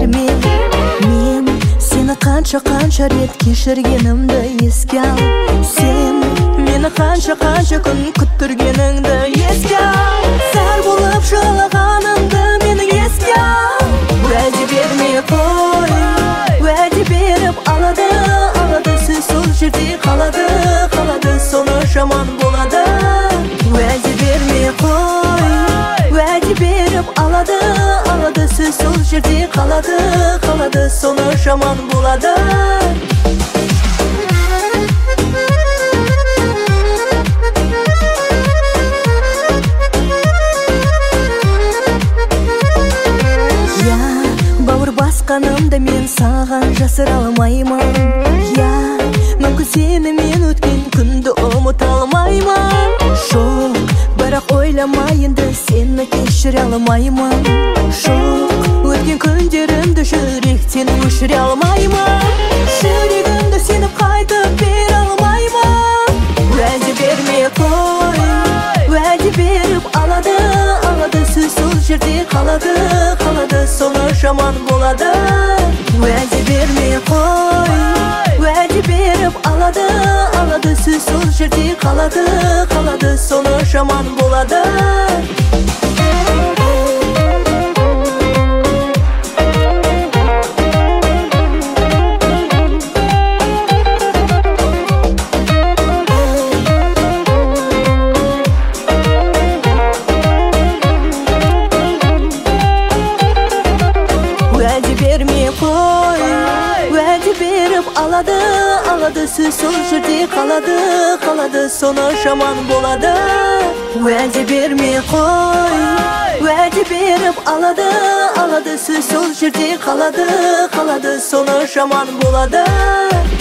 берме. Мен сені қанша рет кешіргенімді еске ал. Сен мені қанша күн күттіргеніңді еске ал. Зар болып жылағаныңды мені еске ал. Уәде бермей қой, уәде беріп алады сөз сол жерде қалады соны жаман болады. Уәде бермей қой, уәде беріп алады сөз сол жерде қалады соны жаман болады. Бауыр басқанымда мен саған жасыра алмаймын. Мүмкін сені мен өткен күнді ұмыта алмаймын. Жоқ, бірақ ойламайынды сені кешіре алмаймын. Жоқ, өткен күндерімді жүректен өшіре алмаймын. Жүрегімді сені қайтып бере алмаймын. Уәде бермей қой, уәде беріп алады сөз сол жерде қалады соны жаман болады. Уәде бермей қой, уәде беріп алады сөз сол жерде қалады соны жаман болады. Уәде бермей қой, уәде беріп алады сөз сол жерде қалады соны жаман болады. Уәде бермей қой, уәде беріп алады сөз сол жерде қалады соны жаман болады.